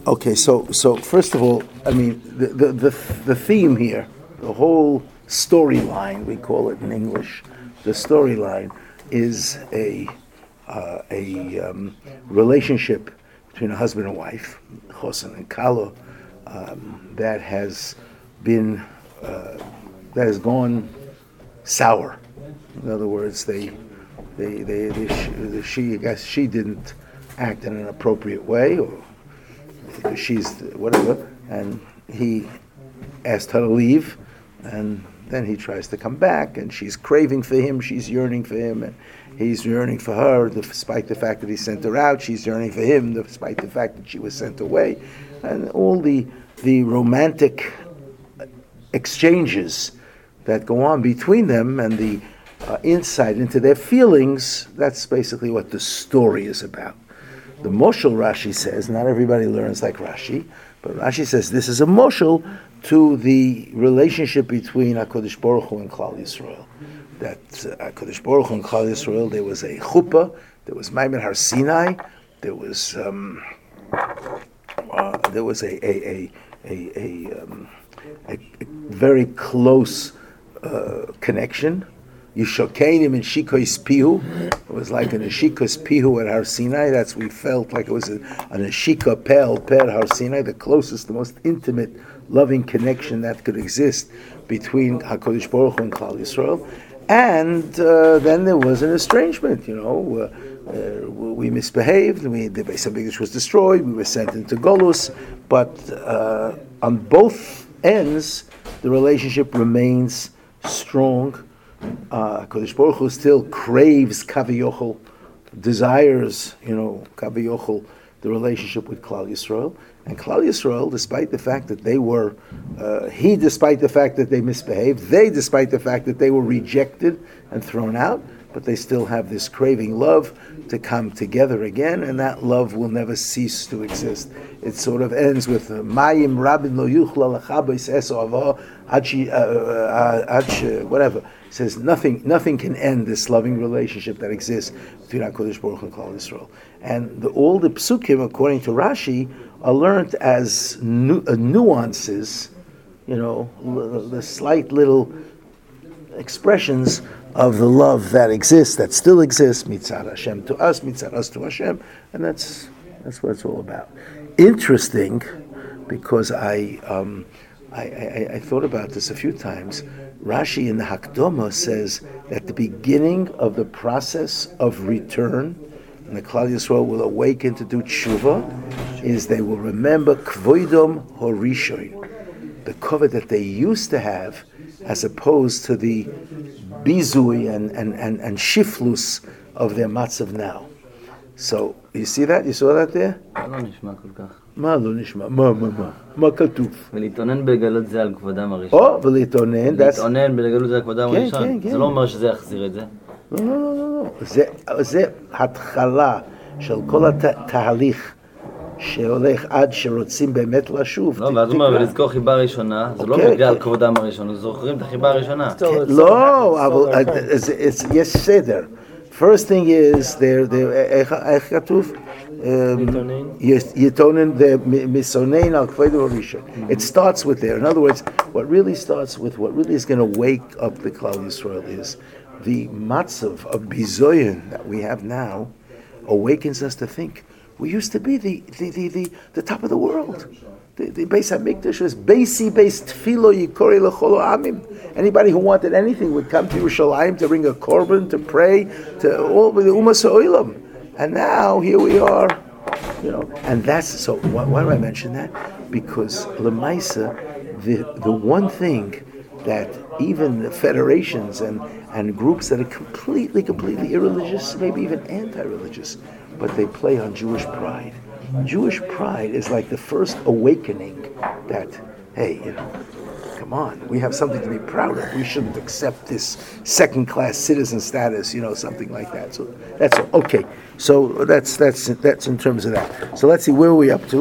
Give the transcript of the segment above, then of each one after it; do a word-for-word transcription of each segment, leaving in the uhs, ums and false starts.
Okay, so so first of all, I mean the the the, the theme here, the whole storyline, we call it in English, the storyline is a uh, a um, relationship between a husband and wife, Chosen and Kala, um, that has been uh, that has gone sour. In other words, they they they, they she, she I guess she didn't act in an appropriate way, or she's whatever, and he asked her to leave, and then he tries to come back, and she's craving for him, she's yearning for him, and he's yearning for her, despite the fact that he sent her out, she's yearning for him, despite the fact that she was sent away, and all the the romantic exchanges that go on between them, and the uh, insight into their feelings, that's basically what the story is about. The Moshel, Rashi says, not everybody learns like Rashi, but Rashi says this is a Moshel to the relationship between HaKadosh Baruch Hu and Klal Yisrael. That uh, HaKadosh Baruch Hu and Klal Yisrael, there was a chuppah, there was Maimon Har Sinai, there was um, uh, there was a a a a, a, um, a, a very close uh, connection. Yishokenim and Shikos Pihu. It was like an Shikos Pihu at Har Sinai. That's we felt like it was a, an Ashika Pel Per Har Sinai, the closest, the most intimate, loving connection that could exist between HaKadosh Baruch Hu and Klal Yisrael. And uh, then there was an estrangement. You know, uh, uh, we misbehaved. We the Beis Hamikdash was destroyed. We were sent into Golus. But uh, on both ends, the relationship remains strong. Uh, Kodesh Baruch Hu still craves Kaviyochel, desires, you know, Kaviyochel, the relationship with Klal Yisrael. And Klal Yisrael, despite the fact that they were, uh, he despite the fact that they misbehaved, they despite the fact that they were rejected and thrown out, but they still have this craving love to come together again, and that love will never cease to exist. It sort of ends with Mayim Rabin Lo Yuchla Lachabos Esov Achi whatever. It says nothing nothing can end this loving relationship that exists between HaKadosh Baruch Hu and Klal Yisrael. And the, all the psukim, according to Rashi, are learned as nu- uh, nuances, you know, l- the slight little expressions of the love that exists, that still exists, mitzad Hashem to us, mitzad us to Hashem, and that's that's what it's all about. Interesting, because I, um, I, I I thought about this a few times. Rashi in the Hakdama says that the beginning of the process of return, and the Klal Yisrael will awaken to do tshuva, is they will remember kvoidom horishoin, the covet that they used to have, as opposed to the bizui and, and, and, and shiflus of their matzav now. So, you see that? You saw that there? מה לא נשמע? מה, מה, מה? מה כתוב? ולהתעונן בגלות זה על כבודם הראשון. או, ולהתעונן, להתעונן בגלות זה על כבודם הראשון. זה לא אומר שזה יחזיר את זה. לא, לא, לא, לא. זה התחלה של כל התהליך שהולך עד שרוצים באמת לשוב. לא, ואז הוא אומר, ולזכור חיבה ראשונה, זה לא בגלל כבודם הראשון, זוכרים את החיבה הראשונה. לא, אבל יש סדר. First thing is, איך כתוב? Yitonen the misonein al kvedu harishon. It starts with there. In other words, what really starts with, what really is going to wake up the Klal Yisrael is the matzav of bizoyin that we have now awakens us to think we used to be the the the, the, the top of the world. The, the Beis Hamikdash was Beisi Beis Tfilo Yikori L'chol Amim. Anybody who wanted anything would come to Yerushalayim to bring a korban, to pray, to all the Umas Ha'olam. And now here we are, you know. And that's so. Why, why do I mention that? Because Lemaisa, the the one thing that even the federations and, and groups that are completely, completely irreligious, maybe even anti-religious, but they play on Jewish pride. Jewish pride is like the first awakening that, hey, you know, come on, we have something to be proud of. We shouldn't accept this second-class citizen status, you know, something like that. So that's okay. So that's that's that's in terms of that. So let's see, where are we up to?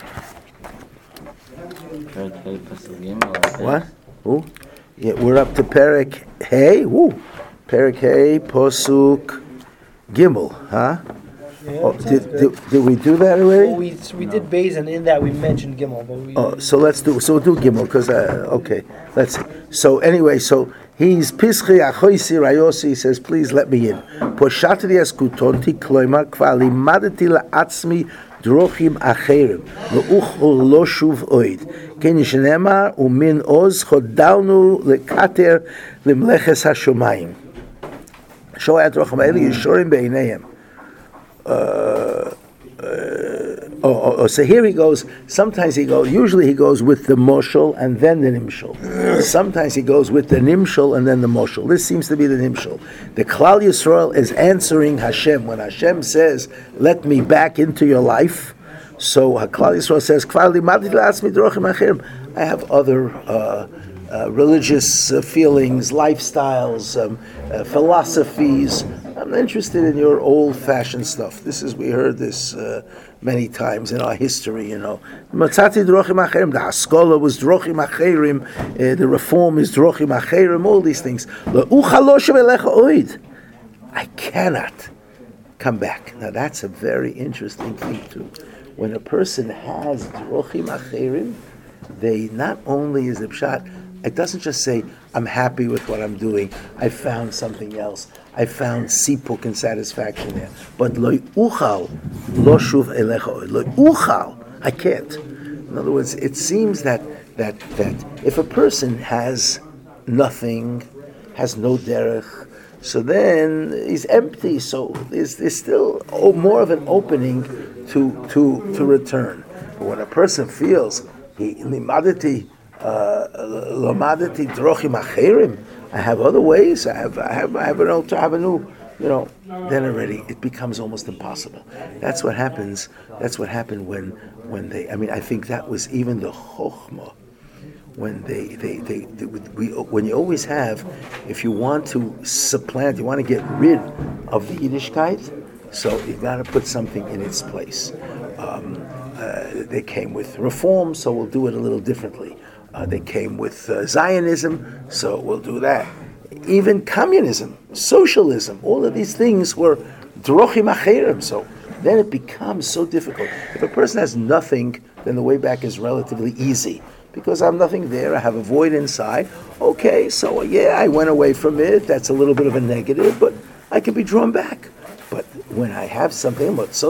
What? Ooh. Yeah, we're up to Perek Hey. Woo. Perek Hey, Posuk Gimel, huh? Yeah, Oh, sounds did, good. did, did we do that already? Well, we we did Beis, and in that we mentioned Gimel, but we. Oh, so let's do. So we'll do Gimel because uh, okay. Let's see. So anyway, so he's Pischi Achoisi Rayosi. He says, please let me in. Poshatri eskutonti kloimar kvali madati la'atzmi drochim acherim leuchol lo shuv oid ken yishnemar umin oz chodalnu lekater limleches hashomayim. Shoyat drochim eli yishorim beinayim. Uh, uh, oh, oh, oh, so here he goes. Sometimes he goes. Usually he goes with the moshel and then the nimshel. Sometimes he goes with the nimshel and then the moshel. This seems to be the nimshel. The Klal Yisrael is answering Hashem when Hashem says, "Let me back into your life." So Klal Yisrael says, "Kvar limadti la'atzmi drochim acherim." I have other uh, uh, religious uh, feelings, lifestyles, um, uh, philosophies. I'm interested in your old-fashioned stuff. This is, we heard this uh, many times in our history, you know. Matzati drochim acherim, the Haskalah was drochim acherim, uh, the reform is drochim acherim, all these things. I cannot come back. Now that's a very interesting thing too. When a person has drochim acherim, they not only is the pshat, it doesn't just say, I'm happy with what I'm doing, I found something else, I found sipuk and satisfaction there. But lo uchal, lo shuv elecha, lo uchal, I can't. In other words, it seems that, that, that if a person has nothing, has no derech, so then he's empty, so there's, there's still oh, more of an opening to, to, to return. But when a person feels, he limadati, Lomadati drochim acherim. I have other ways. I have, I have, I have an old, I have a new, you know. Then already it becomes almost impossible. That's what happens. That's what happened when, when they. I mean, I think that was even the chokhmah when they, they, they, they we, when you always have, if you want to supplant, you want to get rid of the Yiddishkeit, so you got to put something in its place. Um, uh, they came with reform, so we'll do it a little differently. Uh, they came with uh, Zionism, so we'll do that. Even communism, socialism, all of these things were drochim acherim. So then it becomes so difficult. If a person has nothing, then the way back is relatively easy. Because I have nothing there, I have a void inside. Okay, so yeah, I went away from it. That's a little bit of a negative, but I can be drawn back. But when I have something,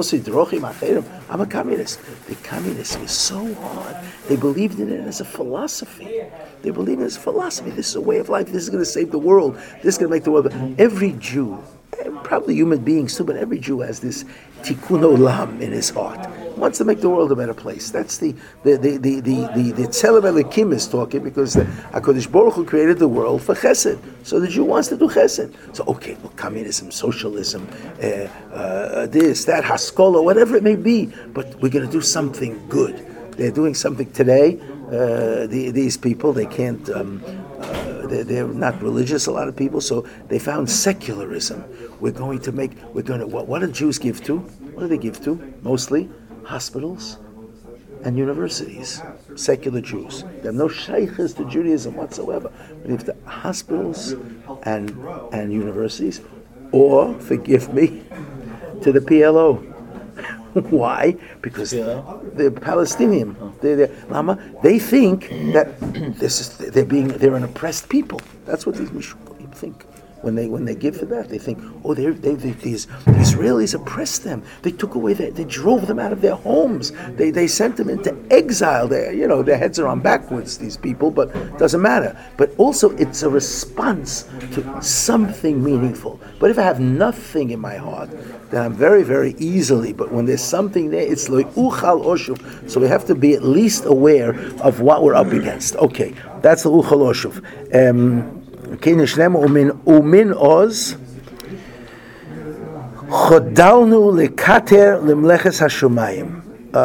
I'm a communist. The communism is so hard. They believed in it as a philosophy. They believe in it as a philosophy. This is a way of life. This is going to save the world. This is going to make the world. Every Jew, probably human beings too, but every Jew has this tikkun olam in his heart. Wants to make the world a better place. That's the the the the the the, the Tzelem Elikim is talking, because the HaKadosh Baruch Hu created the world for chesed. So the Jew wants to do chesed. So okay, well, communism, socialism, uh, uh, this, that, Haskalah, whatever it may be, but we're going to do something good. They're doing something today. Uh, the, these people, they can't. Um, uh, they're, they're not religious. A lot of people, so they found secularism. We're going to make. We're going to. What, what do Jews give to? What do they give to? Mostly hospitals and universities. Secular Jews. They have no shaykhs to Judaism whatsoever. But if the hospitals and and universities, or forgive me, to the P L O. Why? Because they're Palestinian. They're, they're, Lama, they think that this is they're being they're an oppressed people. That's what these Mishukos think. When they when they give for that, they think, oh, they they these the Israelis oppressed them. They took away their, they drove them out of their homes. They they sent them into exile. There, you know, their heads are on backwards. These people, but it doesn't matter. But also, it's a response to something meaningful. But if I have nothing in my heart, then I'm very very easily. But when there's something there, it's like uchal oshuv. So we have to be at least aware of what we're up against. Okay, that's the uchal oshuv. Um, Umin umin oz chodalnu lekater limleches hashomayim.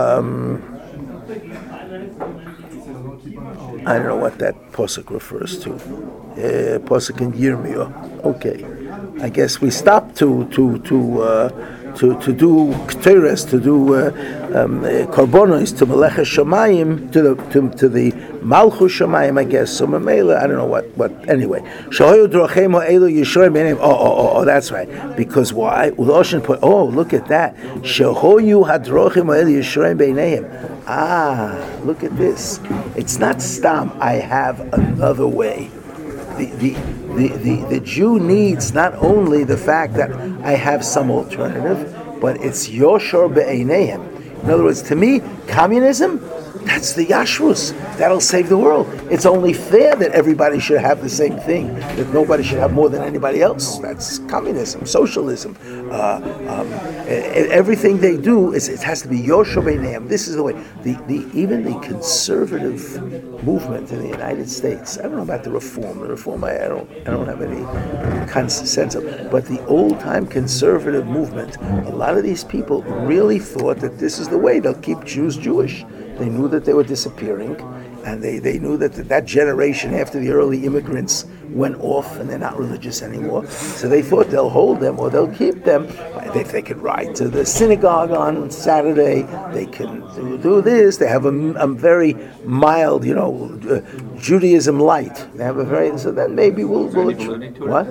I don't know what that posuk refers to. Uh, posuk in Yirmiyah. Okay, I guess we stopped to to to uh, to, to do Ketores, to do uh, um, Korbonos, to Melech Shamayim, to the to, to the Malchus Shamayim, I guess. So Mamela, I don't know what, what anyway. Shahoyu Drochem Elu Yishorim Beineim. Oh, oh, oh, oh, that's right. Because why? Uloshin put. Oh, look at that. Shahoyu Hadrochem Elu Yishorim Beineim. Ah, look at this. It's not stam. I have another way. The, the the the the Jew needs not only the fact that I have some alternative, but it's Yoshor Be'eineihem. In other words, to me, communism, that's the Yashrus. That'll save the world. It's only fair that everybody should have the same thing, that nobody should have more than anybody else. That's communism, socialism. Uh, um, everything they do, is it has to be Yoshor Be'eineihem. This is the way. The, the, even the conservative movement in the United States, I don't know about the reform. The reform, I, I don't I don't have any sense of. But the old-time conservative movement, a lot of these people really thought that this is the way they'll keep Jews Jewish. They knew that they were disappearing, and they, they knew that that generation after the early immigrants went off and they're not religious anymore. So they thought they'll hold them or they'll keep them. If they could ride to the synagogue on Saturday, they can do, do this. They have a, a very mild, you know, uh, Judaism light. They have a very, so that maybe we'll... we'll what?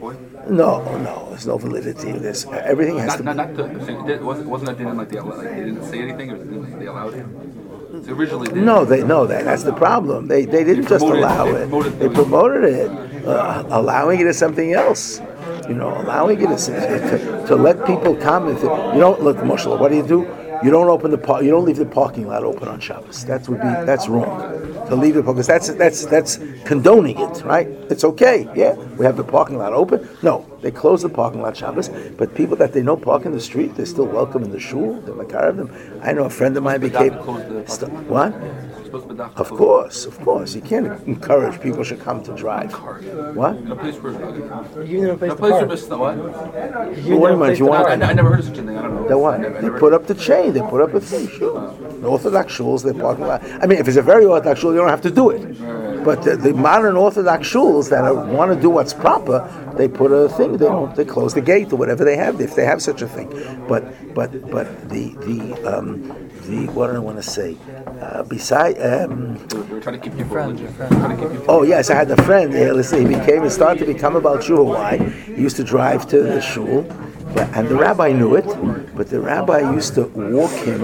No, no, there's no validity to this. Everything has not, to not, be... Not to, wasn't, wasn't that didn't like they, like they didn't say anything or didn't they allowed it? They originally did. No, they no. That, that's the problem. They they didn't just allow it. They promoted it, uh, allowing it as something else. You know, allowing it as, to, to let people come and th- you don't look, Moshe. What do you do? You don't open the par- you don't leave the parking lot open on Shabbos. That would be that's wrong. To leave it because that's that's that's condoning it, right? It's okay. Yeah, we have the parking lot open. No, they close the parking lot Shabbos, but people that they know park in the street, they're still welcome in the shul. They're makar of them. I know a friend of mine became st- what? Of course, of course. You can't encourage people should come to drive. What? In a place where You know, a place a to place park. where what? You What know, am I- a place do you to want- park. I, I never heard of such a thing. I don't know. They what? I never, I They never put up the chain. They put up a thing. Sure. The Orthodox shuls, they parking lot. I mean, if it's a very Orthodox shul, you don't have to do it. But the, the modern Orthodox shuls that are, want to do what's proper, they put a thing. They don't. They close the gate or whatever they have, if they have such a thing. But but but the the um, the what do I want to say? Uh, beside. Um, They were trying to keep people Friend, religious. your friend. Trying to keep people. Oh yes, I had a friend. Yeah, listen, he became, he started to become about shul. Why? He used to drive to the shul, but, and the rabbi knew it. But the rabbi used to walk him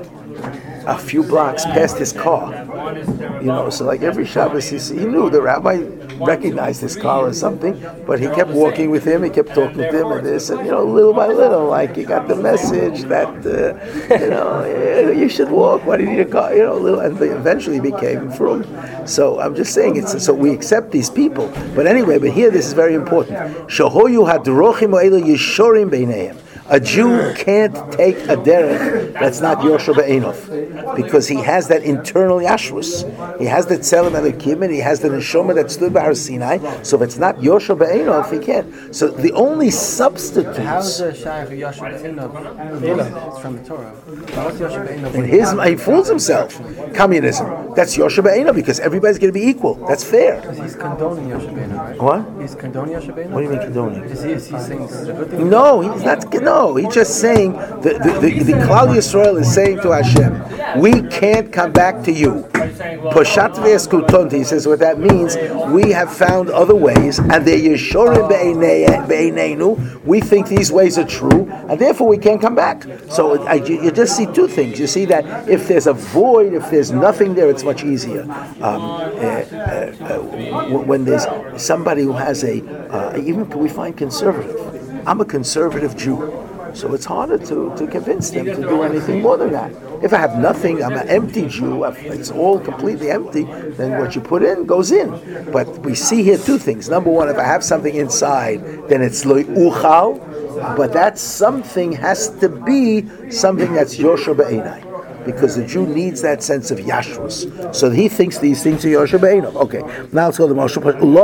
a few blocks past his car. You know, so like every Shabbos, he, he knew the rabbi recognized his car or something, but he kept walking with him. He kept talking with him and this, and you know, little by little, like he got the message that uh, you know yeah, you should walk. Why do you need a car? You know, little, and they eventually became from. So I'm just saying it's so we accept these people. But anyway, but here this is very important. Shahoyu hadrochim o'elu yishorim beineim. A Jew can't take a derech that's not Yoshua Be'enov, because he has that internal Yashrus. He has the Tzelem Elokim, and he has the Neshama that stood by Har Sinai. So if it's not Yoshua Be'enov, he can't. So the only substitutes How is the Shaykh Yashua Be'enov? It's from the Torah. What's Yashua Be'enov? in his, he fools himself. Communism. That's Yoshua Be'enov because everybody's going to be equal. That's fair. He's condoning Yashua Be'enov, right? What? He's condoning Yashua Be'enov? What do you mean condoning? Is he, is he saying this is a good thing? No, he's not. No, he's just saying the the, the, the Klal Yisrael is saying to Hashem, we can't come back to you. Poshat ve'eskutonti, he says what that means. We have found other ways, and they're yeshorim be'eineinu. We think these ways are true, and therefore we can't come back. So I, you, you just see two things. You see that if there's a void, if there's nothing there, it's much easier. Um, uh, uh, uh, when there's somebody who has a, uh, even can we find conservative? I'm a conservative Jew. So it's harder to, to convince them to do anything more than that. If I have nothing, I'm an empty Jew, it's all completely empty, then what you put in goes in. But we see here two things. Number one, if I have something inside, then it's lo uchal, but that something has to be something that's Yoshua Be'enai. Because the Jew needs that sense of Yashrus. So he thinks these things are Yoshua Be'enov. Okay, now let's go to the Moshe.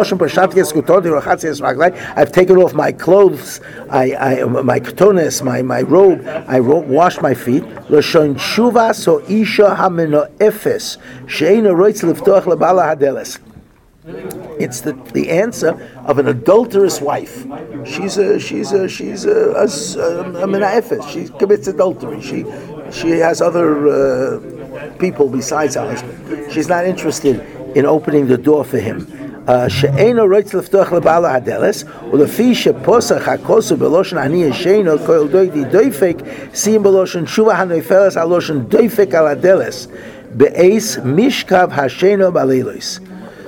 I've taken off my clothes, I, I, my ketones, my, my robe, I washed my feet. L'shon tshuva so isha hamenoefes she'eina roitz liftoach lebala hadeles. It's the, the answer of an adulterous wife. She's a she's a she's a a, a, a mena'efes. She commits adultery. She she has other uh, people besides her husband. She's not interested in opening the door for him. שאינו רוצה לפתוח לבעל הדלת, ולפי שפוסח הכוסו בלושן אני ישנו כל דוידי דויפק, שים בלושן תשובה הנופלת על לושן דויפק על הדלת, באיס משכב השנו בלילוס.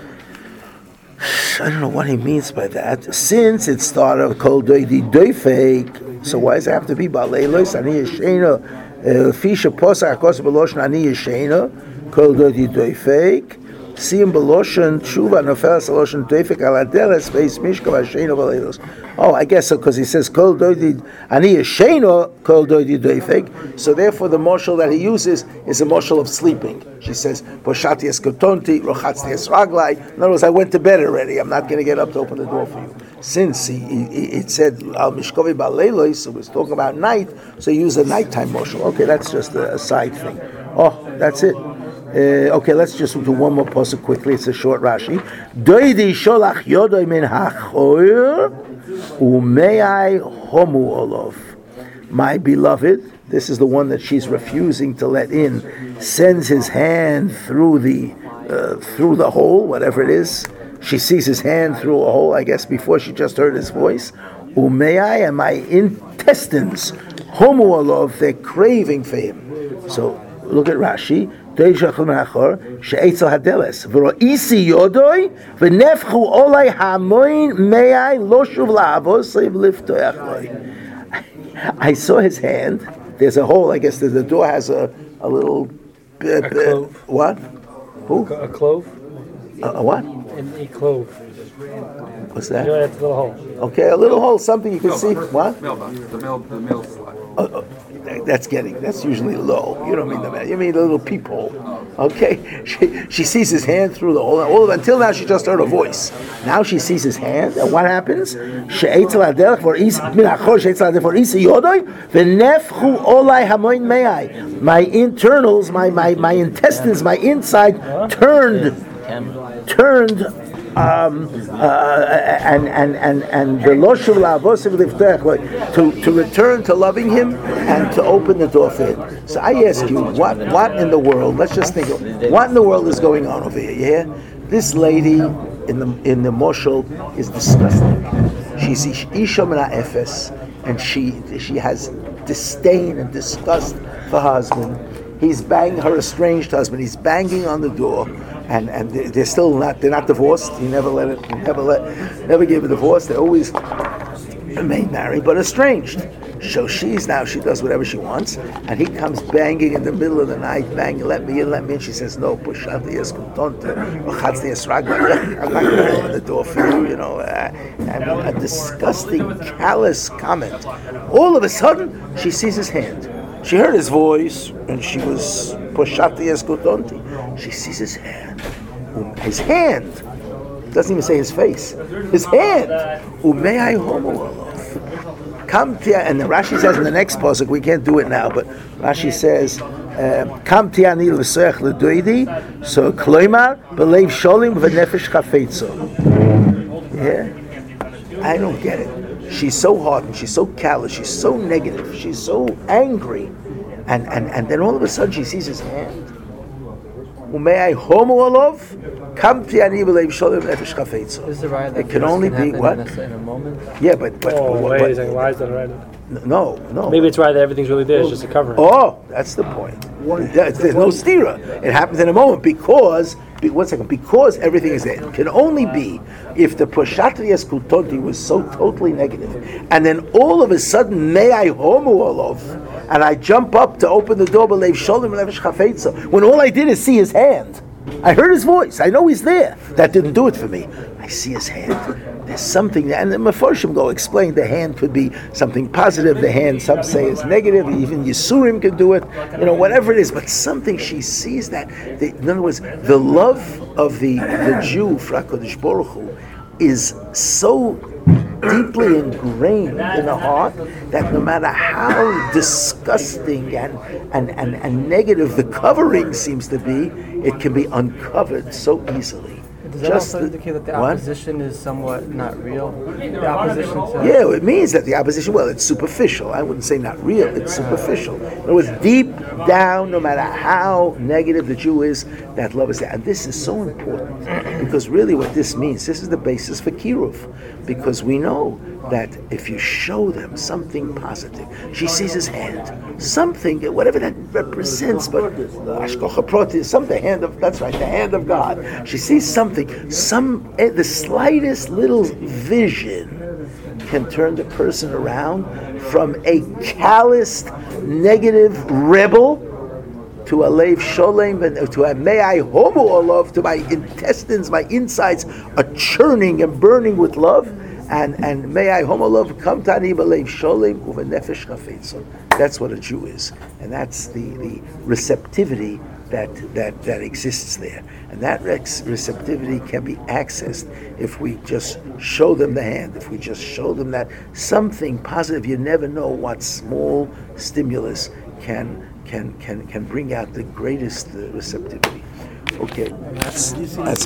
I don't know what he means by that. Since it started with kol doidi doifek, so why does it have to be ba'leilos? Ani yeshena, fi sheposach hakos b'loshen ani yeshena, kol doidi doifek. Siyim b'loshen tshuva nofelas b'loshen doifek al adeles beis mishkav hashena b'leilos. Oh, I guess so, because he says kol doidi ani yeshena, kol doidi doifek. So therefore, the moshel that he uses is a moshel of sleeping. She says, "Poshati eskotonti, rochatzti esraglai." In other words, I went to bed already. I'm not going to get up to open the door for you. Since he, he, it said al mishkovi ba'leilos, it was talking about night, so he used a nighttime moshel. Okay, that's just a, a side thing. Oh, that's it. Uh, okay, let's just do one more pasuk quickly. It's a short Rashi. Doidi sholach yodoi min hachoyer umeai homu olov. My beloved, this is the one that she's refusing to let in, sends his hand through the uh, through the hole, whatever it is. She sees his hand through a hole, I guess, before she just heard his voice. Umeai, and my intestines, homu olov, they're craving for him. So look at Rashi. She'etzel hadeles v'ro'isi yodoi v'nefchu olai hamoin me'ai lo shuv la'avos liftoach loi. I saw his hand. There's a hole. I guess the, the door has a, a little uh, A clove. Uh, what? Who? A clove? A, a what? An e clove. What's You know, that? that's a little hole. Okay, a little hole. Something you can see. What? Mailbox. The mail. The mail slot. Uh, uh, that's getting. That's usually low. You don't mean the man. You mean a little peephole. Okay. She she sees his hand through the hole. All of, until now, she just heard a voice. Now she sees his hand, and what happens? She'etzel haderech for is min hachor she'etzel haderech for is yodoi v'nefchu olai hamoin me'ai. My internals, my my my intestines, my inside turned turned. Um, uh, and and and and the loshuv la'avosim liftach, to to return to loving him and to open the door for him. So I ask you, what what in the world? Let's just think of what in the world is going on over here. You hear? This lady in the in the moshel is disgusting. She's isha mina efes, and she she has disdain and disgust for her husband. He's banging her estranged husband. He's banging on the door. And and they're still not they're not divorced. He never let it he never let never gave a divorce. They always remain married but estranged. So she's now she does whatever she wants, and he comes banging in the middle of the night, banging, let me in, let me in. She says, no, push out the eskutonte, I'm not going to open the door for you, you know. Uh, and a disgusting, callous comment. All of a sudden, she sees his hand. She heard his voice, and she was poshati eskutonti. She sees his hand. His hand. Doesn't even say his face. His hand. Umeai homo olov. Come to, and Rashi says in the next pasuk, we can't do it now, but Rashi says, "Come tiani l'soech l'doidi." So kloimar b'leiv sholim v'nefesh chafetzo. Yeah, I don't get it. She's so hardened, she's so callous, she's so negative, she's so angry, and and and then all of a sudden she sees his hand. Umeai homo olov. Come tiani b'leiv sholim v'nefesh chafetzo. This is the right that It can only can be happen what? in a, in a moment. Yeah, but but, Oh, but, wait but a second. Why is that right? no, no. Maybe it's right that everything's really there. It's just a covering. Oh, that's the point. There's there's no stira. It happens in a moment because, be, one second, because everything is there. It can only be if the poshatri eskutonti was so totally negative, and then all of a sudden, may I homu olov, and I jump up to open the door, b'leiv sholim v'nefesh chafetzo, when all I did is see his hand. I heard his voice. I know he's there. That didn't do it for me. I see his hand. There's something, and the Mefarshim go explain the hand could be something positive. The hand, some say, is negative. Even Yisurim could do it. You know, whatever it is. But something she sees that. The, in other words, the love of the the Jew, for HaKadosh Baruch Hu, is so deeply ingrained in the heart that no matter how disgusting and, and, and, and negative the covering seems to be, it can be uncovered so easily. Does that Just also the- indicate that the what? opposition is somewhat not real? The opposition to Yeah, it means that the opposition, well, it's superficial. I wouldn't say not real, it's superficial. In other words, deep down, no matter how negative the Jew is, that love is there. And this is so important, because really what this means, this is the basis for Kiruv, because we know that if you show them something positive, she sees his hand, something, whatever that represents, but Ashkocha Proti, some the hand of, that's right, the hand of God. She sees something, some, eh, the slightest little vision can turn the person around from a calloused, negative rebel to a leiv sholem, and to a me'ai homo olav, to my intestines, my insides are churning and burning with love, and and me'ai homo olav come tani b'leiv sholem uvenefesh chafetz. That's what a Jew is, and that's the, the receptivity that that that exists there, and that rex- receptivity can be accessed if we just show them the hand, if we just show them that something positive. You never know what small stimulus can. Can, can can bring out the greatest uh, receptivity. Okay, that's that's